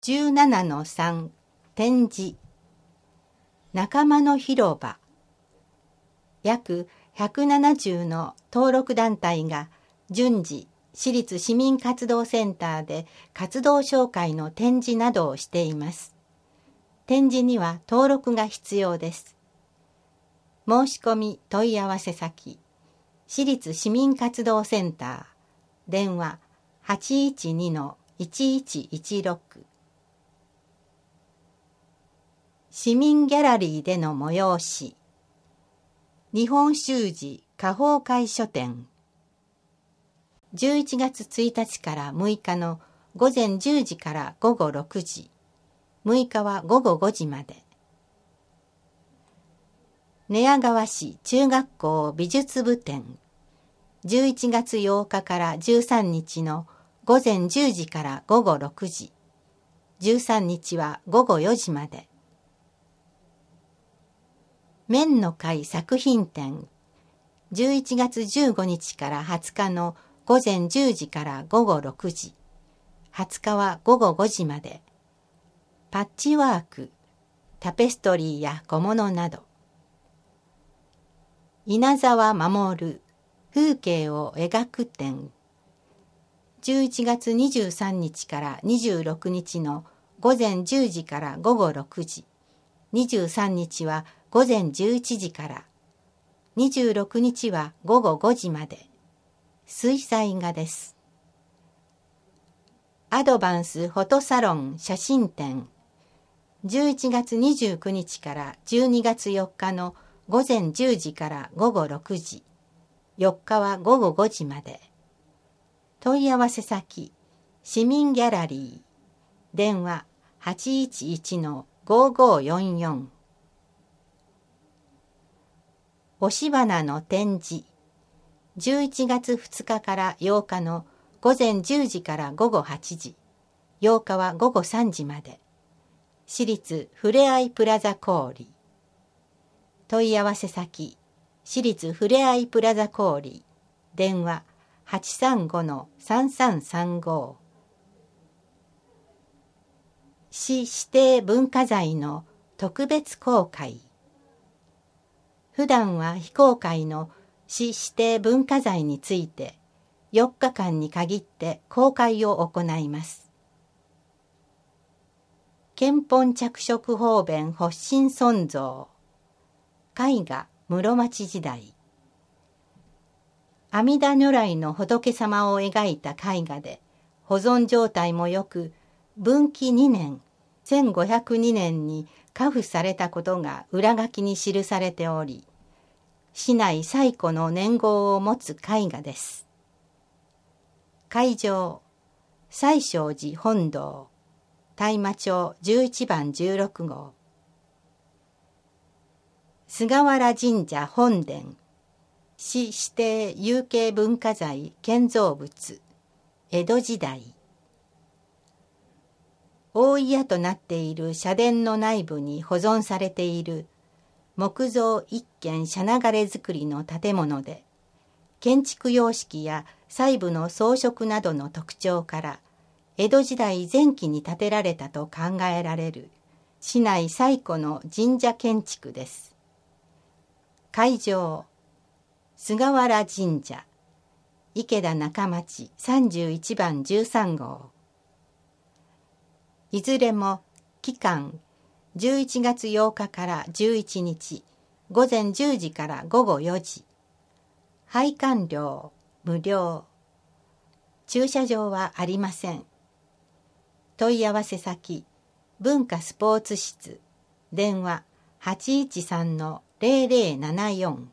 17-3 展示仲間の広場。約170の登録団体が順次市立市民活動センターで活動紹介の展示などをしています。展示には登録が必要です。申し込み問い合わせ先、市立市民活動センター、電話 812-1116。市民ギャラリーでの催し。日本習字花宝会書店。11月1日から6日の午前10時から午後6時、6日は午後5時まで。寝屋川市中学校美術部展。11月8日から13日の午前10時から午後6時、13日は午後4時まで。面の会作品展。11月15日から20日の午前10時から午後6時、20日は午後5時まで。パッチワーク、タペストリーや小物など。稲沢守、風景を描く展。11月23日から26日の午前10時から午後6時、23日は午前11時から、26日は午後5時まで。水彩画です。アドバンスフォトサロン写真展。11月29日から12月4日の午前10時から午後6時、4日は午後5時まで。問い合わせ先、市民ギャラリー。電話 811-5544。押し花の展示。11月2日から8日の午前10時から午後8時、8日は午後3時まで。市立ふれあいプラザ小売。問い合わせ先、市立ふれあいプラザ小売。電話 835-3335。市指定文化財の特別公開。普段は非公開の市指定文化財について4日間に限って公開を行います。献本着色方便発心尊像。絵画室町時代。阿弥陀如来の仏様を描いた絵画で保存状態もよく、文紀2年1502年に加付されたことが裏書きに記されており、市内最古の年号を持つ絵画です。会場、西勝寺本堂、大麻町11番16号。菅原神社本殿、市指定有形文化財建造物、江戸時代。大家となっている社殿の内部に保存されている木造一軒社流れ造りの建物で、建築様式や細部の装飾などの特徴から江戸時代前期に建てられたと考えられる市内最古の神社建築です。会場、菅原神社、池田中町31番13号。いずれも期間11月8日から11日、午前10時から午後4時。拝観料無料。駐車場はありません。問い合わせ先、文化スポーツ室。電話 813-0074。